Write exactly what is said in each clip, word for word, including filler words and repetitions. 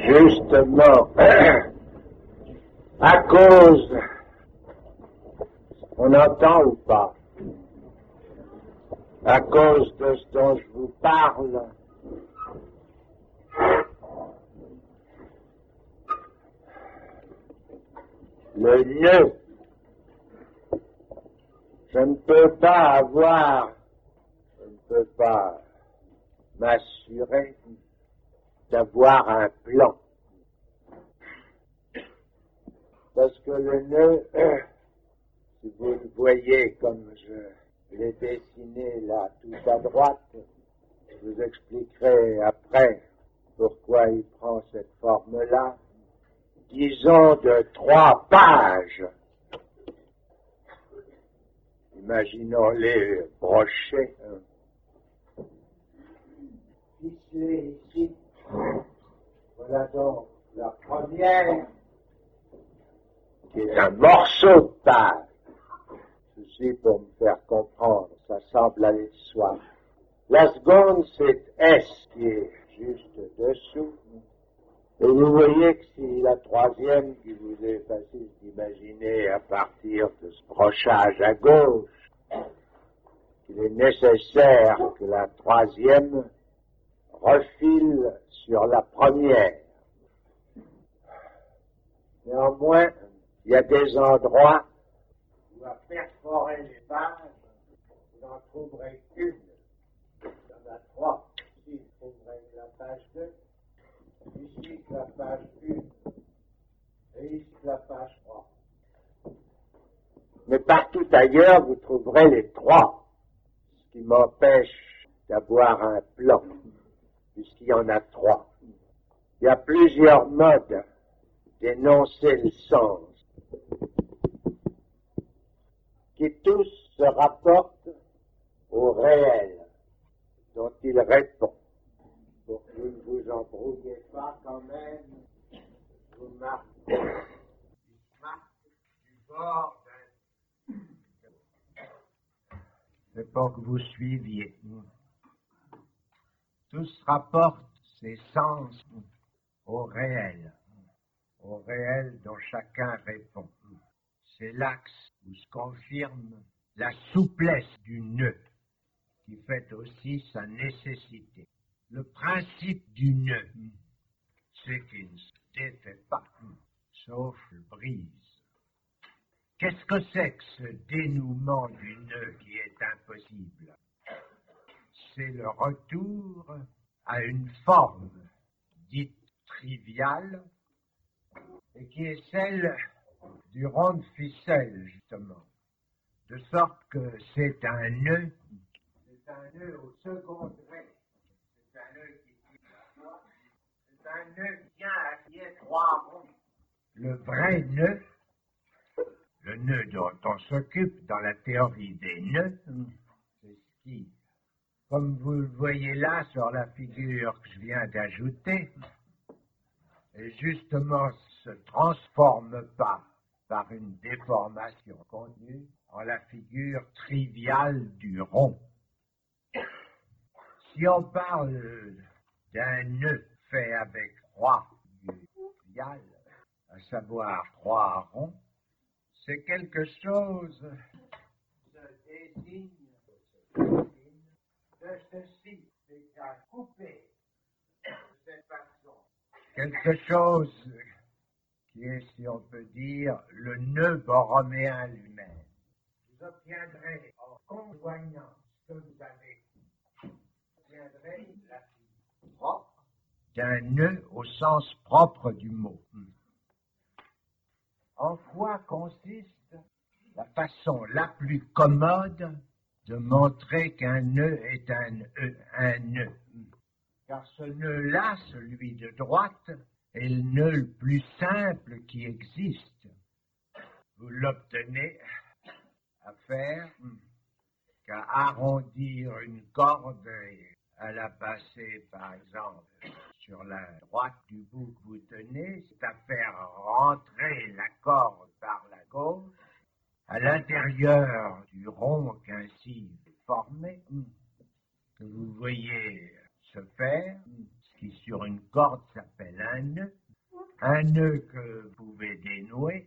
Justement, à cause, on entend ou pas, à cause de ce dont je vous parle, le nœud, je ne peux pas avoir, je ne peux pas m'assurer d'avoir un plan. Parce que le nœud, euh, si vous le voyez comme je l'ai dessiné là tout à droite, je vous expliquerai après pourquoi il prend cette forme-là, disons de trois pages. Imaginons-les brochés, hein. Ficelés ici. Voilà donc la première, qui est un morceau de page. Ceci pour me faire comprendre, ça semble aller de soi. La seconde, c'est S, qui est juste dessous. Et vous voyez que si la troisième, qui vous est facile d'imaginer à partir de ce brochage à gauche, qu'il est nécessaire que la troisième refile sur la première. Néanmoins, il y a des endroits où à perforer les pages, vous n'en trouverez qu'une. Il y en a trois. Ici, vous trouverez la page deux. Ici, la page un. Et ici, la page trois. Mais partout ailleurs, vous trouverez les trois. Ce qui m'empêche d'avoir un plan, puisqu'il y en a trois. Il y a plusieurs modes d'énoncer le sens, qui tous se rapportent au réel dont il répond. Pour que vous ne vous embrouillez pas quand même, vous marquez, du bord d'un... C'est pour que vous suiviez. Tous rapportent ces sens au réel, au réel dont chacun répond. C'est l'axe où se confirme la souplesse du nœud, qui fait aussi sa nécessité. Le principe du nœud, c'est qu'il ne se défait pas, sauf le brise. Qu'est-ce que c'est que ce dénouement du nœud qui est impossible? C'est le retour à une forme dite triviale et qui est celle du rond de ficelle, justement. De sorte que c'est un nœud, c'est un nœud au second degré, c'est un nœud qui tire la foi, c'est un nœud qui tient à qui est trois ronds. Le vrai nœud, le nœud dont on s'occupe dans la théorie des nœuds, c'est ce qui, comme vous le voyez là sur la figure que je viens d'ajouter, et justement se transforme pas par une déformation contenue en la figure triviale du rond. Si on parle d'un nœud fait avec trois figures triviales, à savoir trois ronds, c'est quelque chose qui se désigne de ceci, c'est à couper de cette façon. Quelque chose qui est, si on peut dire, le nœud borroméen lui-même. Vous obtiendrez, en conjoignant ce que vous avez, vous obtiendrez la figure propre d'un nœud au sens propre du mot. En quoi consiste la façon la plus commode de montrer qu'un nœud est un, un nœud? Car ce nœud-là, celui de droite, est le nœud le plus simple qui existe. Vous l'obtenez à faire qu'à arrondir une corde et à la passer, par exemple, sur la droite du bout que vous tenez, c'est à faire rentrer la corde par la gauche à l'intérieur du rond qu'ainsi formé, que vous voyez se faire, ce qui sur une corde s'appelle un nœud, un nœud que vous pouvez dénouer,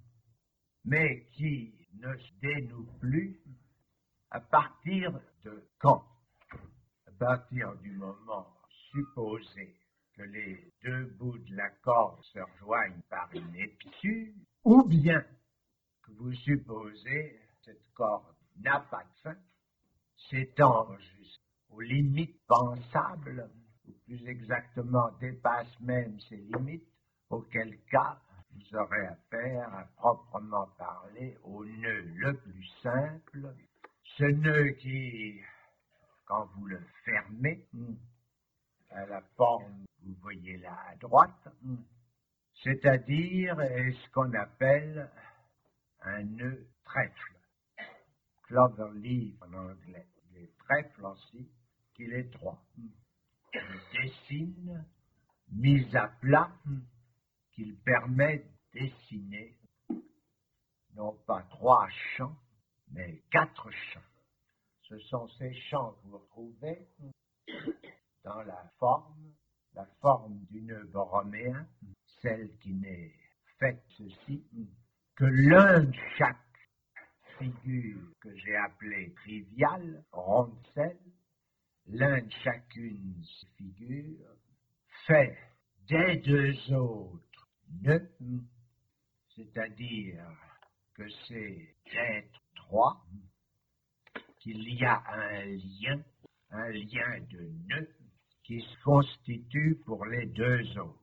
mais qui ne se dénoue plus à partir de quand? À partir du moment supposé que les deux bouts de la corde se rejoignent par une épissure, ou bien que vous supposez que cette corde n'a pas de fin, s'étend jusqu'aux limites pensables, ou plus exactement dépasse même ces limites, auquel cas vous aurez affaire à proprement parler au nœud le plus simple, ce nœud qui, quand vous le fermez, à la forme, vous voyez là à droite, c'est-à-dire ce qu'on appelle un nœud trèfle, clover leaf en anglais, les trèfles aussi, qu'il est droit. Il dessine, mis à plat, qu'il permet de dessiner, non pas trois champs, mais quatre champs. Ce sont ces champs que vous retrouvez dans la forme, la forme du nœud borroméen, celle qui n'est faite ceci, que l'un de chaque figure que j'ai appelée triviale, rondelle, l'un de chacune de ces figures fait des deux autres nœuds, c'est-à-dire que c'est d'être trois, qu'il y a un lien, un lien de nœuds qui se constitue pour les deux autres.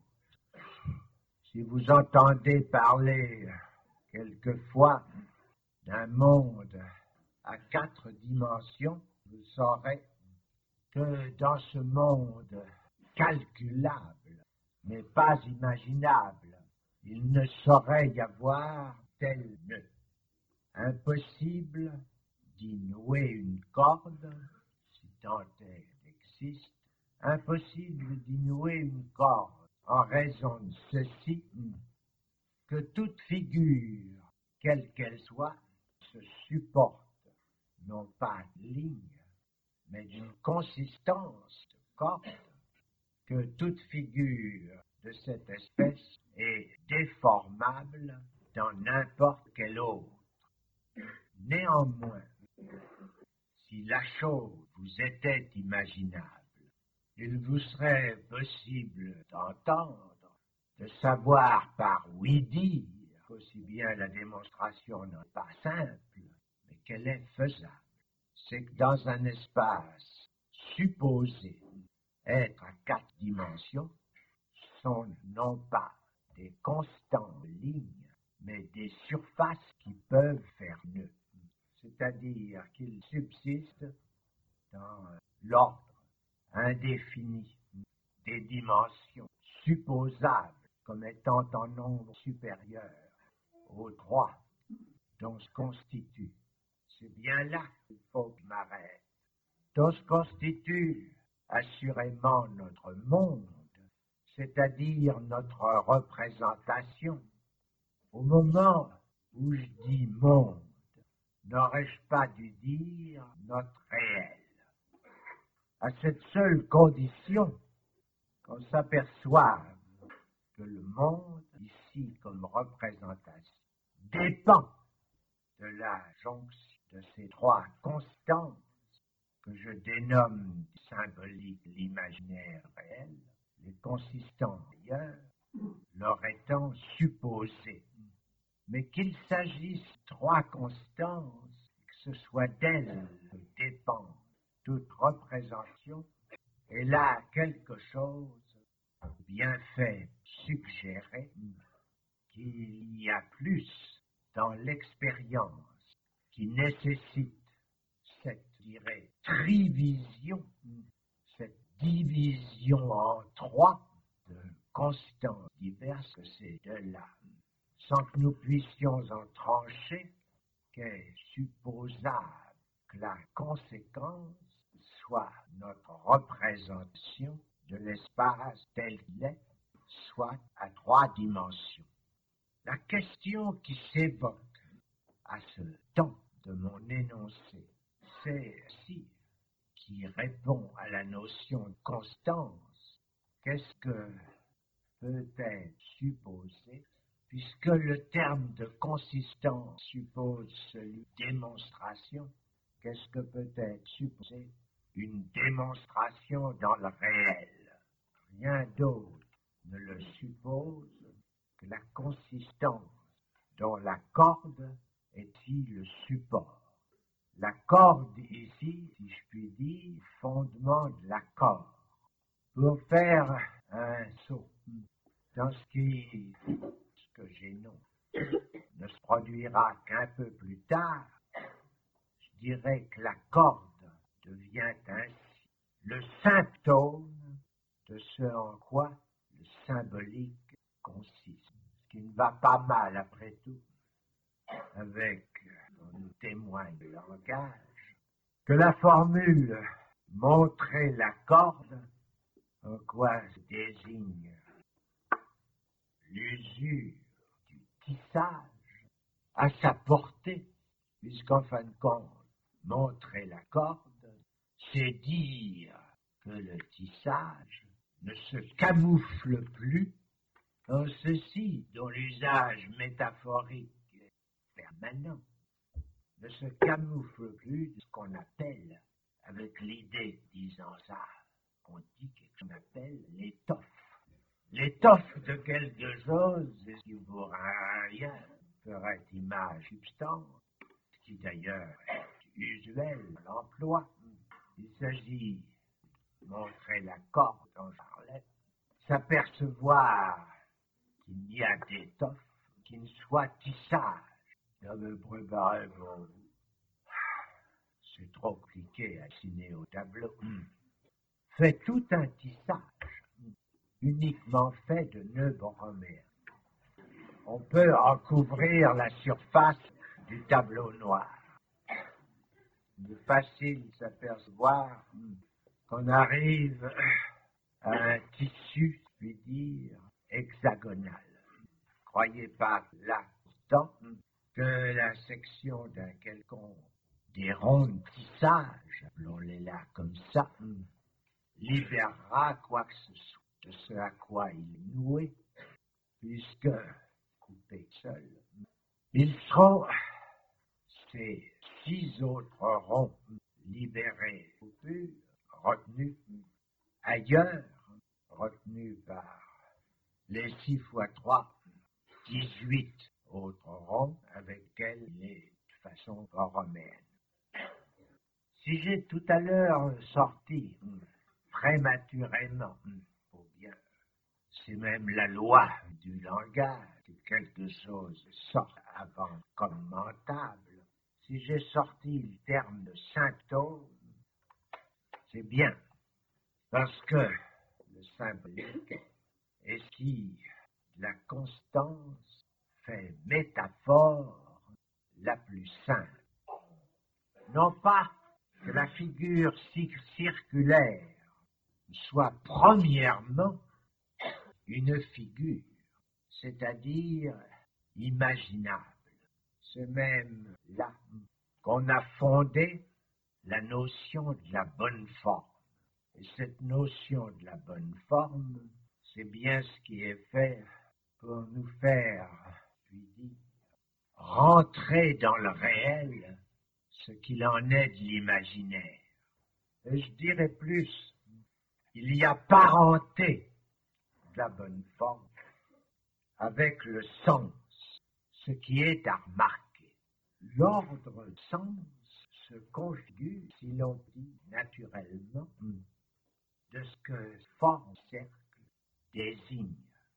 Si vous entendez parler quelquefois d'un monde à quatre dimensions, vous saurez que dans ce monde calculable, mais pas imaginable, il ne saurait y avoir tel nœud. Impossible d'y nouer une corde, si tant est existe, impossible d'y nouer une corde, en raison de ceci, que toute figure, quelle qu'elle soit, se supporte, non pas de ligne, mais d'une consistance de corde, que toute figure de cette espèce est déformable dans n'importe quel autre. Néanmoins, si la chose vous était imaginable, il vous serait possible d'entendre, de savoir par oui-dire, qu'aussi bien la démonstration n'est pas simple, mais qu'elle est faisable. C'est que dans un espace supposé être à quatre dimensions, sont non pas des constantes lignes, mais des surfaces qui peuvent faire nœud. C'est-à-dire qu'il subsiste dans l'ordre indéfini des dimensions supposables comme étant en nombre supérieur aux trois dont se constitue. C'est bien là qu'il faut que je m'arrête. Dont se constitue assurément notre monde, c'est-à-dire notre représentation. Au moment où je dis monde, n'aurais-je pas dû dire notre réel? À cette seule condition qu'on s'aperçoive que le monde, ici comme représentation, dépend de la jonction de ces trois constantes que je dénomme symbolique l'imaginaire réel, les consistants d'ailleurs, leur étant supposés, mais qu'il s'agisse de trois constances, que ce soit d'elles que dépend toute représentation, et là quelque chose bien fait suggérer qu'il y a plus dans l'expérience qui nécessite cette, je dirais, trivision, cette division en trois de constances diverses que ces deux-là, sans que nous puissions en trancher, qu'est supposable que la conséquence soit notre représentation de l'espace tel qu'il est, soit à trois dimensions. La question qui s'évoque à ce temps de mon énoncé, c'est si, qui répond à la notion de constance, qu'est-ce que peut être supposé, puisque le terme de consistance suppose celui de démonstration, qu'est-ce que peut être supposé? Une démonstration dans le réel. Rien d'autre ne le suppose que la consistance dont la corde est ici le support. La corde ici, si je puis dire, fondement de l'accord. Pour faire un saut dans ce qui, ce que j'ai nommé, ne se produira qu'un peu plus tard, je dirais que la corde devient ainsi le symptôme de ce en quoi le symbolique consiste. Ce qui ne va pas mal, après tout, avec, on nous témoigne le langage, que la formule « montrer la corde » en quoi se désigne l'usure du tissage à sa portée, puisqu'en fin de compte, montrer la corde, c'est dire que le tissage ne se camoufle plus en ceci dont l'usage métaphorique est permanent, ne se camoufle plus de ce qu'on appelle, avec l'idée disant ça, on dit ce qu'on appelle l'étoffe. L'étoffe de quelque chose, ce qui ne vaut rien, ferait image substance, ce qui d'ailleurs est usuel dans l'emploi. Il s'agit de montrer la corde dont je parlais, s'apercevoir qu'il n'y a d'étoffe qui ne soit tissage. J'avais préparé pour vous. C'est trop compliqué à dessiner au tableau. Fait tout un tissage, uniquement fait de nœuds broméens. On peut recouvrir la surface du tableau noir. Il est facile de s'apercevoir qu'on arrive à un tissu, je puis dire, hexagonal. Croyez pas là, pourtant, que la section d'un quelconque des ronds de tissage, appelons-les là comme ça, libérera quoi que ce soit de ce à quoi il est noué, puisque, coupé seul, ils seront ces six autres ronds libérés, coupures, retenus ailleurs, retenus par les six fois trois, dix-huit autres ronds avec lesquels il est de façon romaine. Si j'ai tout à l'heure sorti prématurément, faut bien, c'est même la loi du langage, que quelque chose sorte avant commentable. Si j'ai sorti le terme de symptôme, c'est bien, parce que le symbolique est qui la constance fait métaphore la plus simple. Non pas que la figure circulaire soit premièrement une figure, c'est-à-dire imaginable. C'est même là qu'on a fondé la notion de la bonne forme. Et cette notion de la bonne forme, c'est bien ce qui est fait pour nous faire, je puis dire, rentrer dans le réel ce qu'il en est de l'imaginaire. Et je dirais plus, il y a parenté de la bonne forme avec le sens, ce qui est à remarquer. L'ordre sens se configure, si l'on dit naturellement, de ce que forme cercle désigne.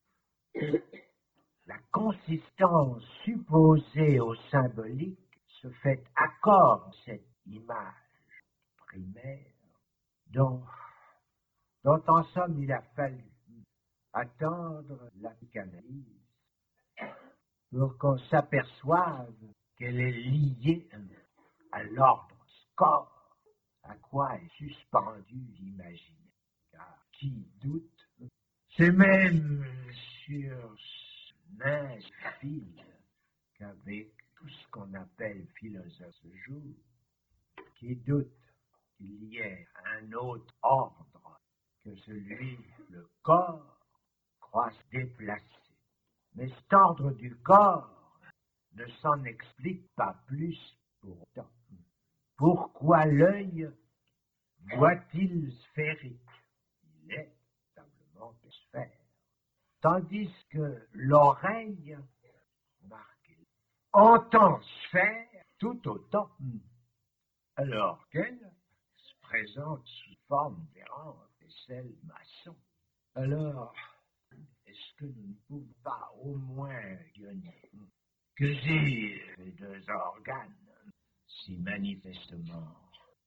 La consistance supposée au symbolique se fait accord de cette image primaire dont, dont en somme il a fallu attendre la psychanalyse pour qu'on s'aperçoive qu'elle est liée à l'ordre score, à quoi est suspendu l'imaginaire. Car qui doute, c'est même sur ce mince fil qu'avec tout ce qu'on appelle philosophe ce jour, qui doute qu'il y ait un autre ordre que celui, le corps, croit se déplacer. Mais cet ordre du corps ne s'en explique pas plus pourtant. Pourquoi l'œil voit-il sphérique? Il est véritablement sphère. Tandis que l'oreille, marquée, entend sphère tout autant, alors qu'elle se présente sous forme d'errance et celle maçon. Alors, est-ce que nous ne pouvons pas au moins donner que ces deux organes si manifestement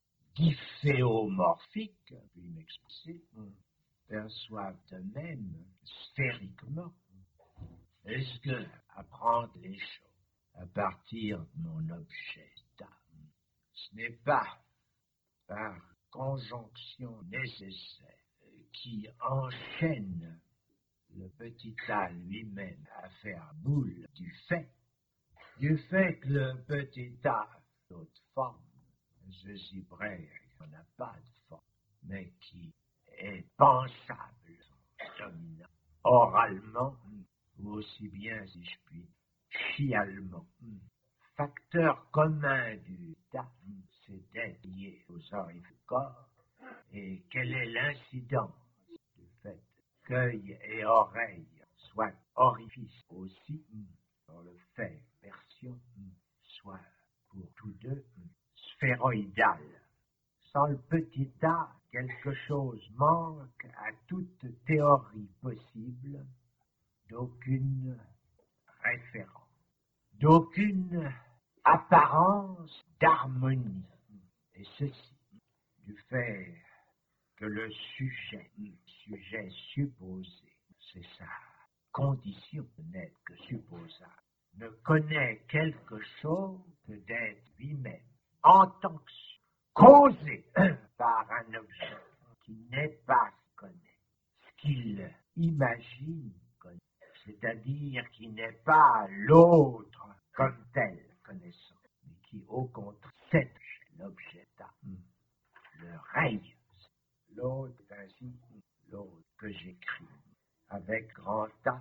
difféomorphiques, puis m'expliquer, perçoivent eux-mêmes sphériquement? Est-ce que apprendre les choses à partir de mon objet d'âme, ce n'est pas par conjonction nécessaire qui enchaîne le petit A lui-même à faire boule du fait, du fait que le petit A a d'autres formes, ceci vrai, il n'y en a pas de forme, mais qui est pensable, dominant, oralement, ou aussi bien, si je puis, chialement. Facteur commun du dame, c'est d'être lié aux orifices du corps, et quelle est l'incidence du fait qu'œil et oreille soient orifices aussi, dans le fait version soit pour tous deux sphéroïdal. Sans le petit a, quelque chose manque à toute théorie possible d'aucune référence, d'aucune apparence d'harmonie. Et ceci, du fait que le sujet, le sujet supposé, c'est sa condition de n'être que supposable, ne connaît quelque chose que d'être lui-même, en tant que causé par un objet qui n'est pas connaît, ce qu'il imagine connaît, c'est-à-dire qui n'est pas l'autre comme tel connaissant, mais qui au contraire, c'est l'objet d'âme, le règne, l'autre ainsi, l'autre que j'écris avec grand A,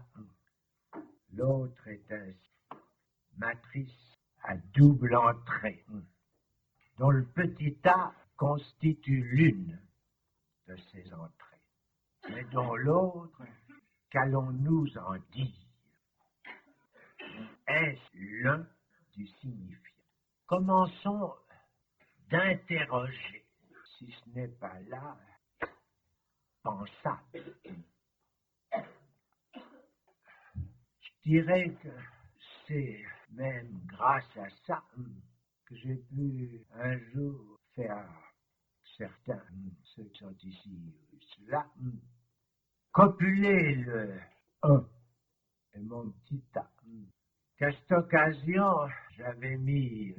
l'autre est ainsi, matrice à double entrée, dont le petit a constitue l'une de ces entrées, mais dont l'autre, qu'allons-nous en dire, est l'un du signifiant. Commençons d'interroger, si ce n'est pas là, pensable. Je dirais que c'est même grâce à ça que j'ai pu un jour faire certains, ceux qui sont ici, ceux-là, copuler le un et mon petit a. Qu'à cette occasion, j'avais mis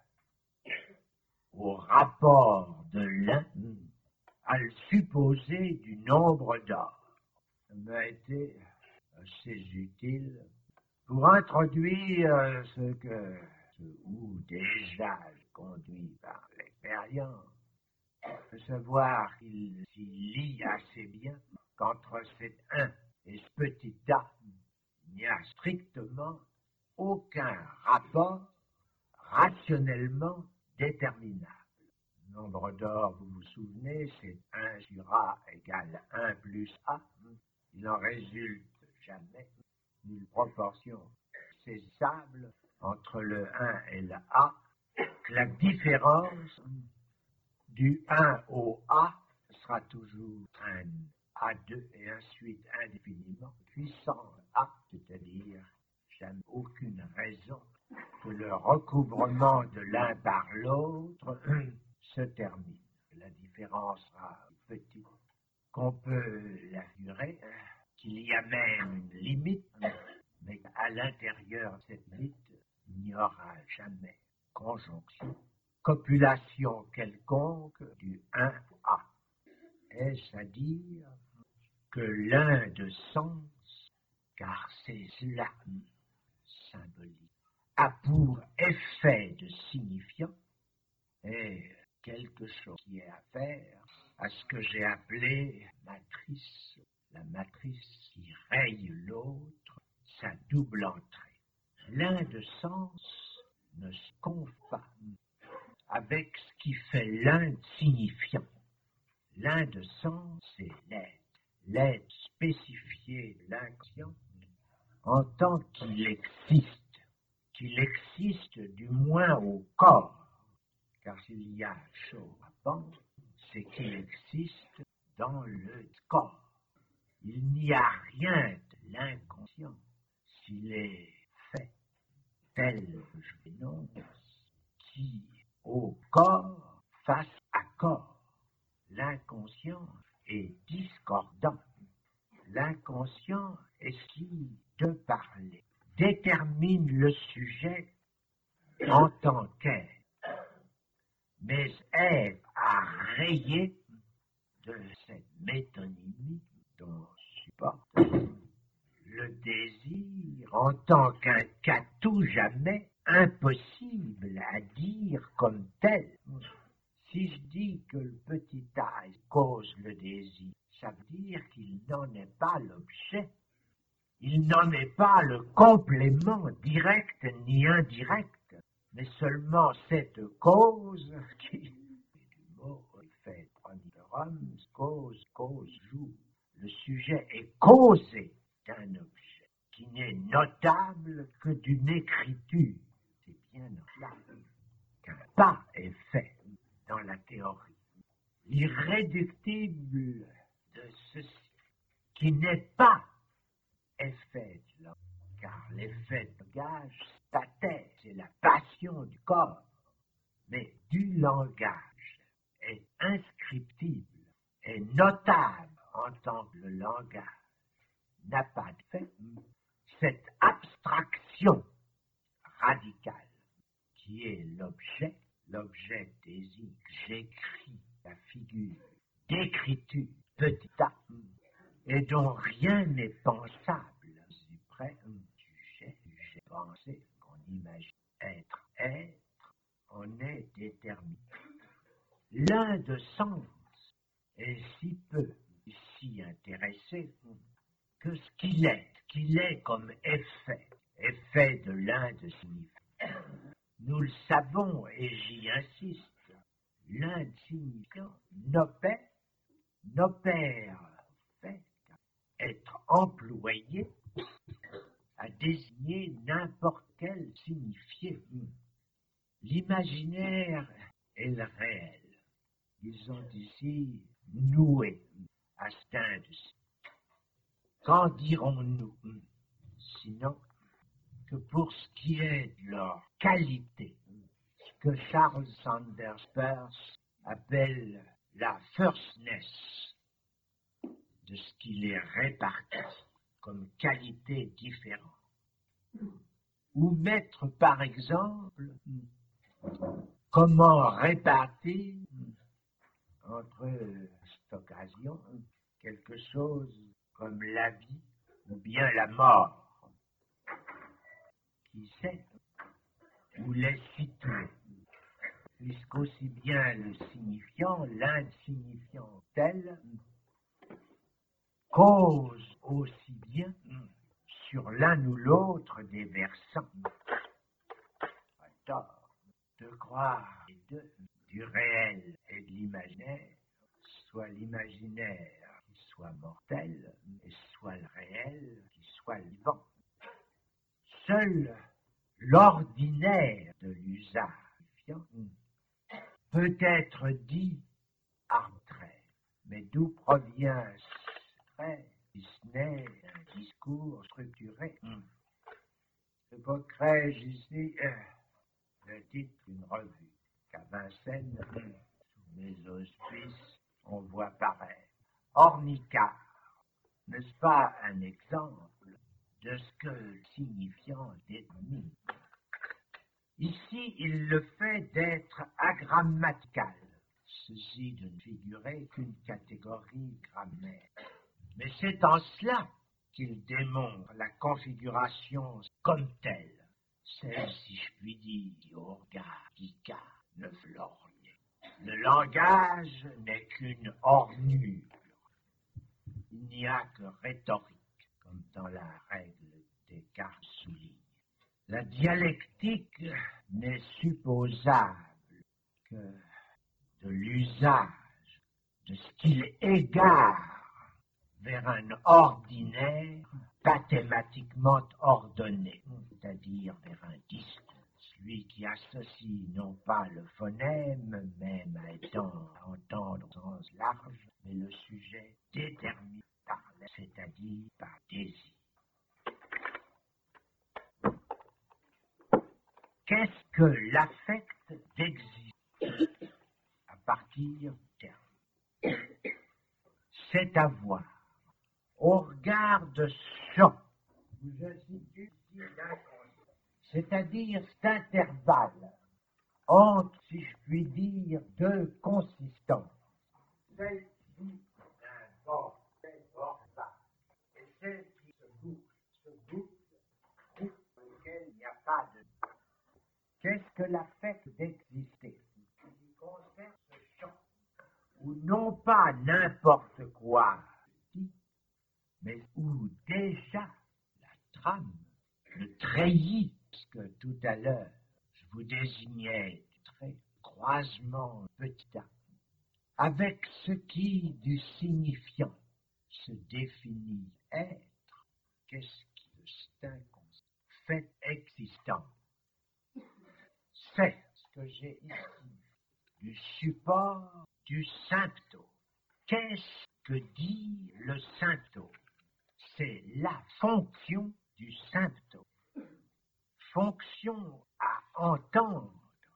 au rapport de l'un à le supposer du nombre d'or. Ça m'a été assez utile pour introduire ce que, ce où déjà conduit par l'expérience, de savoir qu'il s'y lie assez bien qu'entre cet un et ce petit a, il n'y a strictement aucun rapport rationnellement déterminable. Le nombre d'or, vous vous souvenez, c'est un sur a égale un plus a. Il n'en résulte jamais une proportion saisissable entre le un et le a, que la différence du un au a sera toujours un a deux et ensuite indéfiniment puissant a, c'est-à-dire jamais aucune raison que le recouvrement de l'un par l'autre se termine. La différence sera petite, qu'on peut l'assurer, qu'il y a même une limite, mais à l'intérieur de cette limite, il n'y aura jamais conjonction, copulation quelconque du un à. Est-ce à dire que l'un de sens, car c'est cela symbolique, a pour effet de signifiant, et quelque chose qui est à faire à ce que j'ai appelé matrice, la matrice qui raye l'autre, sa double entrée. L'un de sens ne se confond pas avec ce qui fait l'un signifiant. L'un de sens, c'est l'être, l'être spécifié de l'inconscient en tant qu'il existe, qu'il existe du moins au corps, car s'il y a chose à penser, c'est qu'il existe dans le corps. Il n'y a rien de l'inconscient s'il est fait tel que je l'énonce, qui au corps face à corps. L'inconscient est discordant. L'inconscient est ce qui, de parler, détermine le sujet en tant qu'être. Mais Ève a rayé de cette métonymie dont supporte le désir en tant qu'un qu'à tout jamais impossible à dire comme tel. Si je dis que le petit âge cause le désir, ça veut dire qu'il n'en est pas l'objet. Il n'en est pas le complément direct ni indirect, mais seulement cette cause qui, du mot fait pronitorum, cause, cause, joue. Le sujet est causé d'un objet qui n'est notable que d'une écriture. C'est bien notable qu'un pas est fait dans la théorie. L'irréductible de ceci, qui n'est pas effet de l'homme, car l'effet de langage, c'est la tête, c'est la passion du corps, mais du langage est inscriptible, est notable en tant que le langage n'a pas de fait. Cette abstraction radicale qui est l'objet, l'objet désir, j'écris la figure d'écriture, petit a, et dont rien n'est pensable. C'est près du sujet, du sujet pensé qu'on imagine être, être, on est déterminé. L'un de sens est si peu ici intéressé que ce qu'il est, ce qu'il est comme effet, effet de l'un de signifiant. Nous le savons et j'y insiste, l'un de signifiant n'opère, n'opère, fait, être employé à désigner n'importe quel signifié. L'imaginaire et le réel, ils sont ici noués à cet indice. Qu'en dirons-nous, sinon que pour ce qui est de leur qualité, ce que Charles Sanders Peirce appelle la firstness de ce qui les répartit comme qualité différente. Ou mettre par exemple comment répartir entre cette occasion quelque chose comme la vie ou bien la mort. Qui sait où les situer, puisqu'aussi bien le signifiant, l'insignifiant tel, cause aussi bien sur l'un ou l'autre des versants. Pas tort de croire les deux, du réel et de l'imaginaire, soit l'imaginaire qui soit mortel, et soit le réel qui soit vivant. Seul l'ordinaire de l'usage peut être dit arbitraire. Mais d'où provient ce trait, si ce n'est un discours structuré? Je évoquerai ici euh, le titre d'une revue qu'à Vincennes, sous mes auspices, on voit paraître. Ornicard, n'est-ce pas un exemple de ce que le signifiant détermine? Ici, il le fait d'être agrammatical, ceci de ne figurer qu'une catégorie grammaire. Mais c'est en cela qu'il démontre la configuration comme telle, celle, si je puis dire, au regard d'Icare, neuf lorgné. Le langage n'est qu'une ornure. Il n'y a que rhétorique, comme dans la règle Descartes souligne. La dialectique n'est supposable que de l'usage de ce qu'il égare vers un ordinaire mathématiquement ordonné, c'est-à-dire vers un discours. Celui qui associe non pas le phonème, même étant à entendre au sens large, mais le sujet déterminé par l'air, c'est-à-dire par désir. Qu'est-ce que l'affect d'exister à partir du terme? C'est avoir, au regard de ça, je situe l'inconscient, c'est-à-dire cet intervalle entre, si je puis dire, deux consistances, celle qui n'importe quel bord et celle qui se boucle, se boucle, boucle dans lequel il n'y a pas de... Qu'est-ce que l'affect d'exister? Il concerne ce champ où non pas n'importe quoi, mais où déjà la trame, le treillis, parce que tout à l'heure, je vous désignais du trait, croisement petit a, avec ce qui, du signifiant, se définit être, qu'est-ce qui, de cet inconscient, fait existant? C'est ce que j'ai ici, du support du symptôme. Qu'est-ce que dit le symptôme? C'est la fonction du symptôme. Fonction à entendre.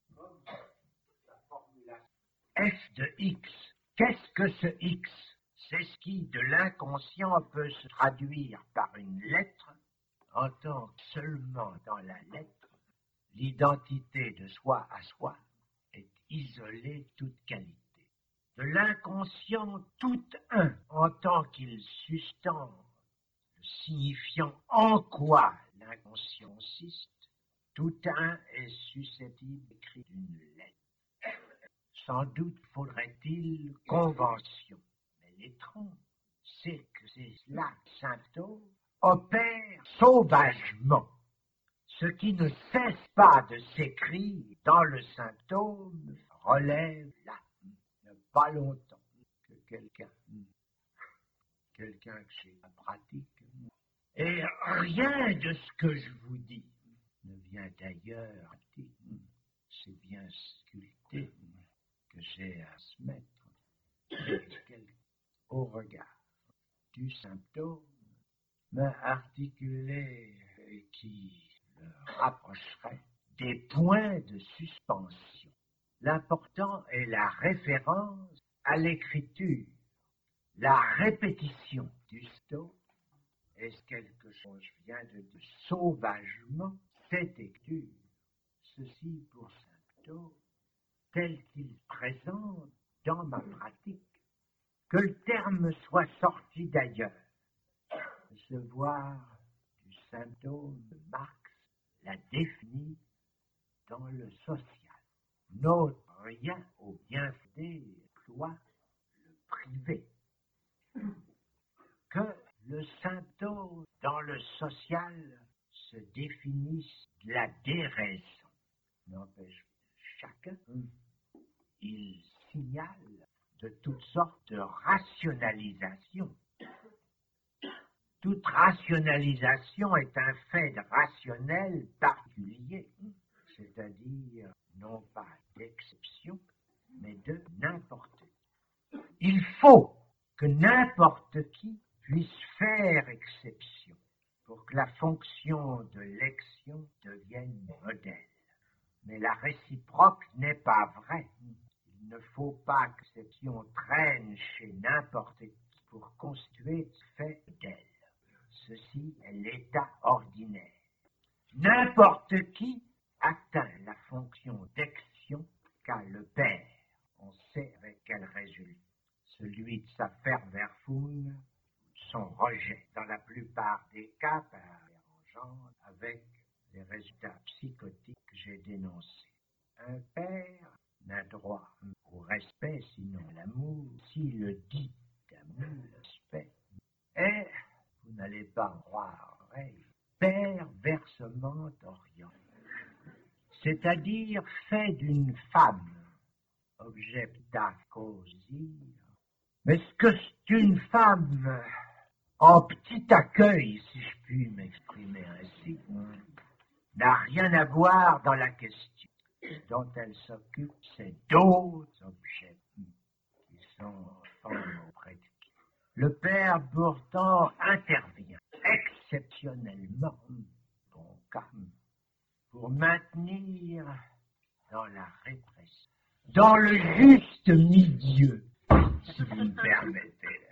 F de X. Qu'est-ce que ce X? C'est ce qui, de l'inconscient, peut se traduire par une lettre, en tant que seulement dans la lettre, l'identité de soi à soi est isolée de toute qualité. De l'inconscient, tout un, en tant qu'il sustente le signifiant en quoi l'inconscient consiste, tout un est susceptible d'écrire une lettre. Sans doute faudrait-il convention, mais l'étrange, c'est que c'est là que symptôme opère sauvagement. Ce qui ne cesse pas de s'écrire dans le symptôme relève là, il n'y a pas longtemps que quelqu'un, quelqu'un que j'ai la pratique, et rien de ce que je vous dis ne vient d'ailleurs, c'est bien sculpté que j'ai à se mettre au regard du symptôme, mais articulé et qui rapprocherait des points de suspension. L'important est la référence à l'écriture, la répétition du sto. Est-ce quelque chose vient de dire sauvagement cette écriture, ceci pour symptôme, tel qu'il présente dans ma pratique, que le terme soit sorti d'ailleurs, recevoir du symptôme de Marx la définit dans le social. N'ôte rien au bien fondé, soit le privé. Que le symptôme dans le social se définisse de la déraison. N'empêche chacun, il signale de toutes sortes de rationalisations. Toute rationalisation est un fait rationnel particulier, c'est-à-dire non pas d'exception, mais de n'importe qui. Il faut que n'importe qui puisse faire exception pour que la fonction de l'exception devienne modèle. Mais la réciproque n'est pas vraie. Il ne faut pas que l'exception traîne chez n'importe qui pour constituer ce fait modèle. Ceci est l'état ordinaire. N'importe qui atteint la fonction d'exception qu'a le père. On sait avec quel résultat. Celui de sa Verwerfung, son rejet, dans la plupart des cas, par engendre avec les résultats psychotiques que j'ai dénoncés. Un père n'a droit au respect, sinon l'amour, si le dit d'amour, respect, est, vous n'allez pas en croire, oreille, perversement orienté, c'est-à-dire fait d'une femme, objecta causir, mais ce que c'est une femme en petit accueil, si je puis m'exprimer ainsi, n'a rien à voir dans la question dont elle s'occupe, c'est d'autres objets qui sont femmes auprès de qui. Le père pourtant intervient exceptionnellement, bon cas, pour maintenir dans la répression, dans le juste milieu, si vous me permettez,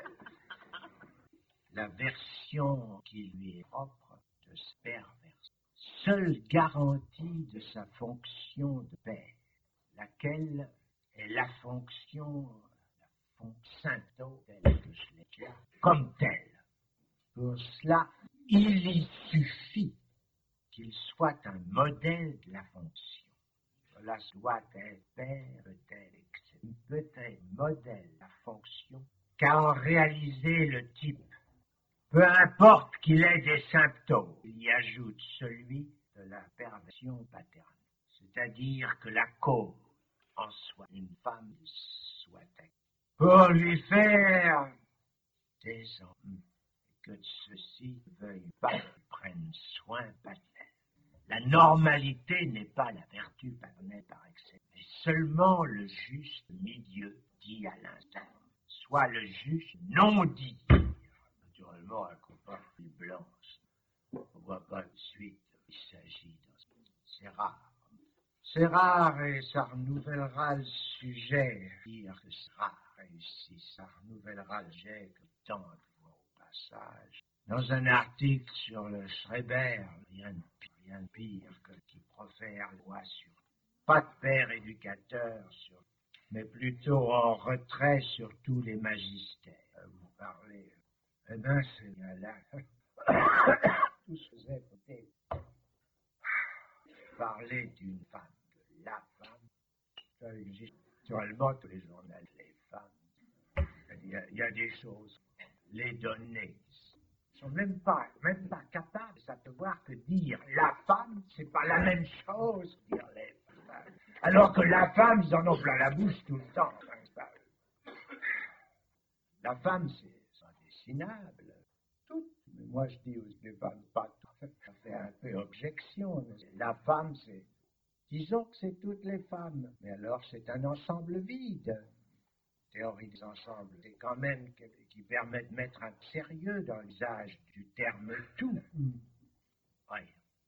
la version qui lui est propre de ce pervers, seule garantie de sa fonction de père, laquelle est la fonction, la fonction symptôme telle que je l'ai dit, comme telle. Pour cela, il y suffit qu'il soit un modèle de la fonction. Cela doit être père, peut-être, il peut être modèle de la fonction, car en réaliser le type, peu importe qu'il ait des symptômes, il y ajoute celui de la perversion paternelle, c'est-à-dire que la cause en soit une femme soit acquise, pour lui faire des enfants, que ceux-ci veuillent pas qu'ils prennent soin paternel. La normalité n'est pas la vertu paternelle par excès, mais seulement le juste milieu dit à l'instant, soit le juste non dit. Naturellement, un copain plus blanche, on ne voit pas de suite, il s'agit de... C'est rare. C'est rare et ça renouvellera le sujet. Dire que c'est rare et si ça renouvellera le sujet que tant de fois au passage. Dans un article sur le Schreiber, rien de pire, rien de pire que qui profère loi sur pas de père éducateur, sur, mais plutôt en retrait sur tous les magistères. Vous parlez, eh bien c'est là, tout se faisait peut-être parler d'une femme, de la femme, ça existe actuellement tous les journalistes, les femmes, il y a, il y a des choses, les données, ils sont même pas, même pas capables de savoir que dire la femme, c'est pas la même chose que dire les femmes. Alors que la femme, ils en ont plein la bouche tout le temps. La femme, c'est indessinable. Tout. Mais moi, je dis aux femmes, pas tout. Ça fait un peu objection. La femme, c'est... Disons que c'est toutes les femmes. Mais alors, c'est un ensemble vide. Théorie des ensembles, c'est quand même qui, qui permet de mettre un sérieux dans l'usage du terme tout. Oui.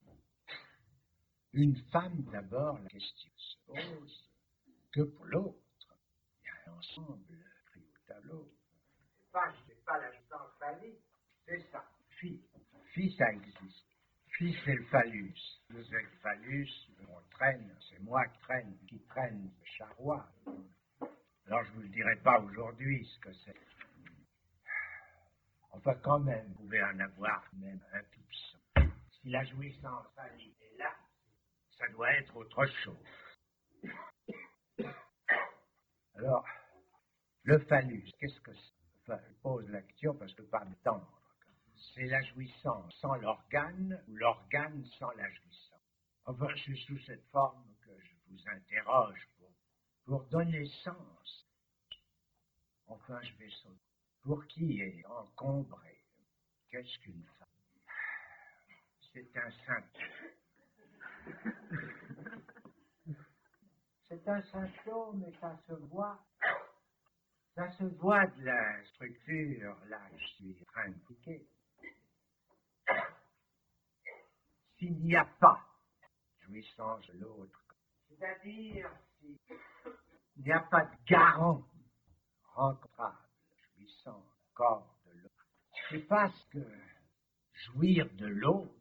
Une femme, d'abord, la question se pose que pour l'autre. Il y a un ensemble pris au tableau. C'est pas, c'est pas la distance phallus, c'est ça. Fille. Fille, ça existe. Fille, c'est le phallus. Vous êtes le phallus, on traîne, c'est moi qui traîne, qui traîne le charroi. Alors, je ne vous le dirai pas aujourd'hui ce que c'est. Enfin, quand même, vous pouvez en avoir même un tout petit. Si la jouissance phallique est là, ça doit être autre chose. Alors, le phallus, qu'est-ce que c'est? Enfin, je pose la question parce que pas me tendre. C'est la jouissance sans l'organe ou l'organe sans la jouissance. Enfin, c'est sous cette forme que je vous interroge pour, pour donner sens. Enfin, je vais sauter. Pour qui est encombré? Qu'est-ce qu'une femme? C'est un symptôme. C'est un symptôme et ça se voit. Ça se voit de la structure, là, je suis en train de piquer. S'il n'y a pas jouissance de l'autre, c'est-à-dire s'il n'y a pas de garant rencontrable, jouissant du corps de l'autre, c'est parce que jouir de l'autre,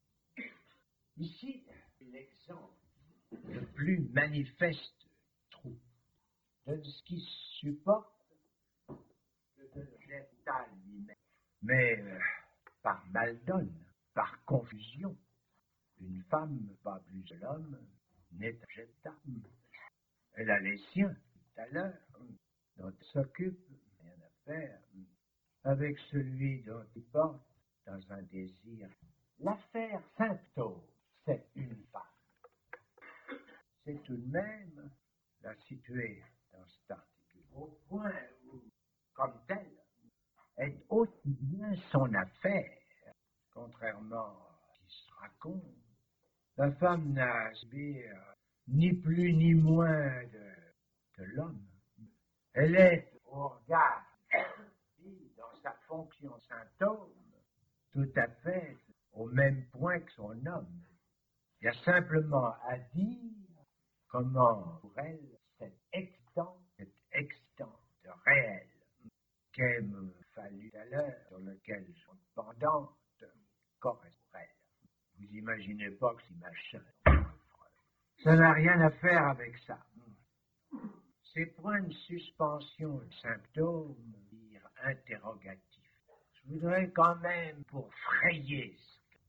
ici, l'exemple le plus manifeste trou de ce qui supporte que de l'objectal lui-même. Mais euh, par maldonne, par confusion, une femme, pas plus de l'homme, n'est objectable. Elle a les siens, tout à l'heure, dont elle s'occupe, rien à faire, avec celui dont il porte dans un désir. L'affaire Sainte-Aude, c'est une femme. C'est tout de même la situer dans cet article, au point où, comme telle, est aussi bien son affaire, contrairement à ce qui se raconte. La femme n'a à subir ni plus ni moins de, que l'homme. Elle est au regard, dans sa fonction symptôme, tout à fait au même point que son homme. Il y a simplement à dire comment, pour elle, cet extant, cet extant de réel qu'elle me fallut à l'heure, sur lequel sont pendantes, correspond. Vous imaginez pas que c'est machin. Ça n'a rien à faire avec ça. Ces points de suspension de symptômes, dire interrogatifs. Je voudrais quand même, pour frayer,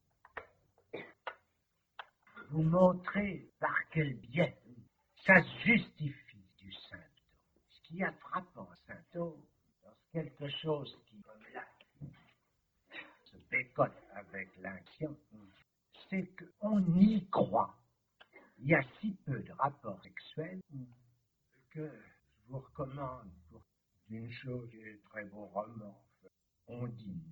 vous montrer par quel biais ça se justifie du symptôme. Ce qui a frappant symptôme, c'est quelque chose qui, comme là, se bécote avec l'inconscient, c'est qu'on y croit. Il y a si peu de rapports sexuels que je vous recommande pour une chose qui est très beau roman, Ondine.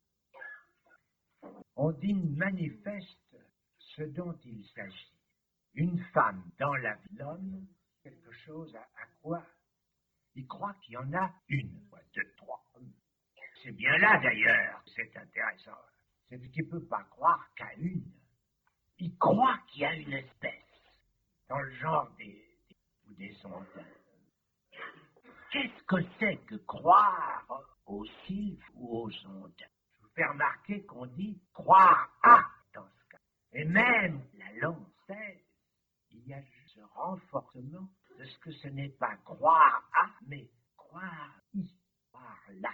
Ondine manifeste ce dont il s'agit. Une femme dans la vie de l'homme, quelque chose à, à quoi il croit qu'il y en a une, deux, trois. C'est bien là d'ailleurs, c'est intéressant. C'est qu'il ne peut pas croire qu'à une. Il croit qu'il y a une espèce, dans le genre des, des, ou des ondins. Qu'est-ce que c'est que croire aux sylphes ou aux ondins? Je vous fais remarquer qu'on dit croire à dans ce cas. Et même la langue sait, il y a ce renforcement de ce que ce n'est pas croire à, mais croire y, croire là.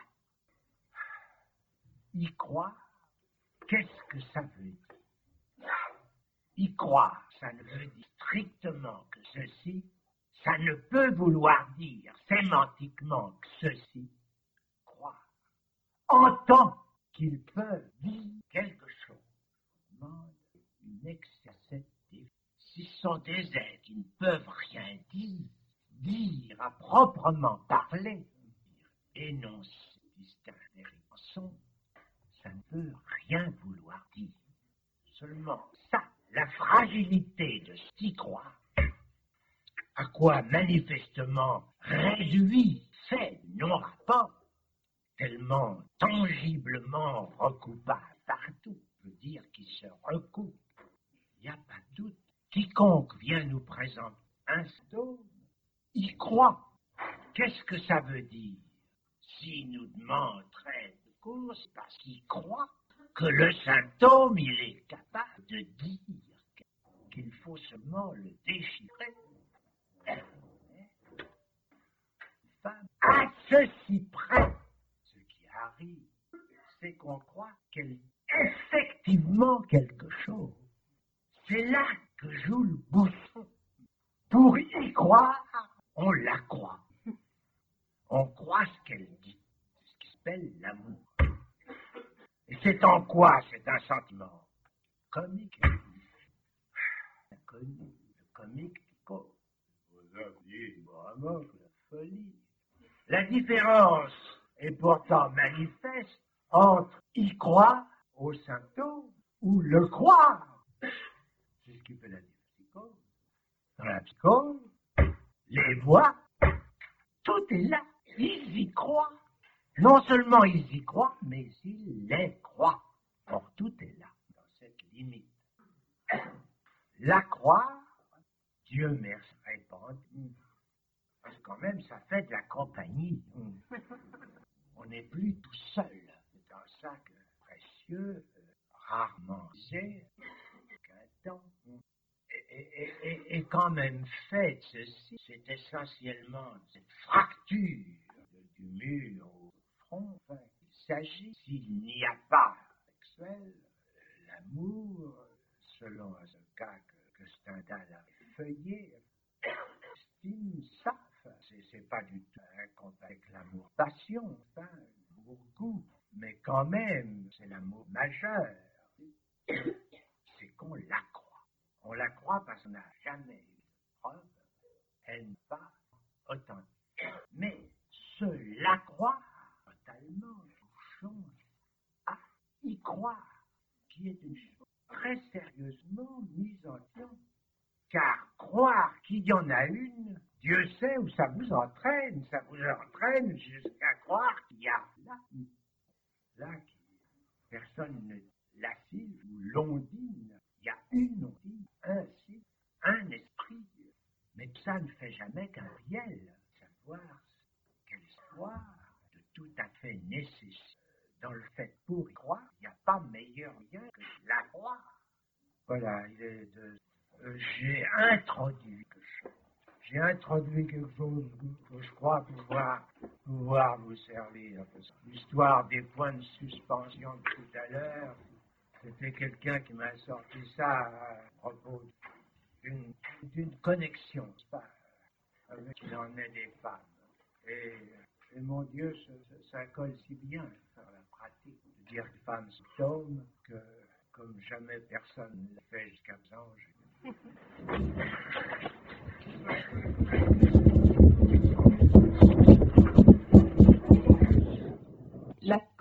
Y croire, qu'est-ce que ça veut dire? Y croire, ça ne veut dire strictement que ceci, ça ne peut vouloir dire sémantiquement que ceci, croire, en tant qu'ils peuvent dire quelque chose. On demande une exercence. Si ce sont des êtres qui ne peuvent rien dire, dire à proprement parler, énoncer, distinguer les pensons, ça ne peut rien vouloir dire. Seulement ça, la fragilité de s'y croire, à quoi manifestement réduit fait non-rapport, tellement tangiblement recoupable partout, je veux dire qu'il se recoupe, il n'y a pas de doute. Quiconque vient nous présenter un symptôme, y croit. Qu'est-ce que ça veut dire? S'il nous demande très de cause, c'est parce qu'il croit que le symptôme, il est capable de dire qu'il faut seulement le déchiffrer. À ceci près, ce qui arrive, c'est qu'on croit qu'elle est effectivement quelque chose. C'est là que joue le bouchon. Pour y croire, on la croit. On croit ce qu'elle dit. C'est ce qui s'appelle l'amour. Et c'est en quoi c'est un sentiment comique. Inconnu. Le comique du corps. Vous avez vraiment la folie. La différence est pourtant manifeste entre y croire au symptôme ou le croire. C'est ce qui fait la psychose. Dans la psychose, les voix, tout est là. Ils y croient. Non seulement ils y croient, mais ils les croient. Or, tout est là, dans cette limite. La croire, Dieu merci, répandu. Parce que quand même, ça fait de la compagnie. On n'est plus tout seul. C'est un sac précieux, rarement usé, qu'un temps. Et, et, et, et quand même fait ceci, c'est essentiellement cette fracture du mur au front. Enfin, il s'agit, s'il n'y a pas sexuel, l'amour, selon ce cas que, que Stendhal a feuillé, estime ça. Enfin, c'est, c'est pas du tout un contact avec l'amour-passion, hein, beaucoup, mais quand même, c'est l'amour majeur. C'est qu'on la croit. On la croit parce qu'on n'a jamais eu de preuve. Elle n'est pas authentique. Mais se la croire totalement change à y croire, qui est une chose très sérieusement mise en question. Car croire qu'il y en a une, Dieu sait où ça vous entraîne. Ça vous entraîne jusqu'à croire qu'il y a là, là qui, personne ne l'assile ou l'ondine. Il y a une ondine, un site, un esprit. Mais ça ne fait jamais qu'un biel. Savoir quelle histoire de tout à fait nécessaire. Dans le fait pour y croire, il n'y a pas meilleur lien que la croire. Voilà, il est de... Euh, j'ai introduit quelque chose. J'ai introduit quelque chose que je crois pouvoir, pouvoir vous servir. L'histoire des points de suspension de tout à l'heure, c'était quelqu'un qui m'a sorti ça à propos d'une, d'une connexion, pas, avec qui en est des femmes. Et, et mon Dieu, ça, ça colle si bien à la pratique de dire que femmes symptômes que comme jamais personne ne l'a fait jusqu'à présent. La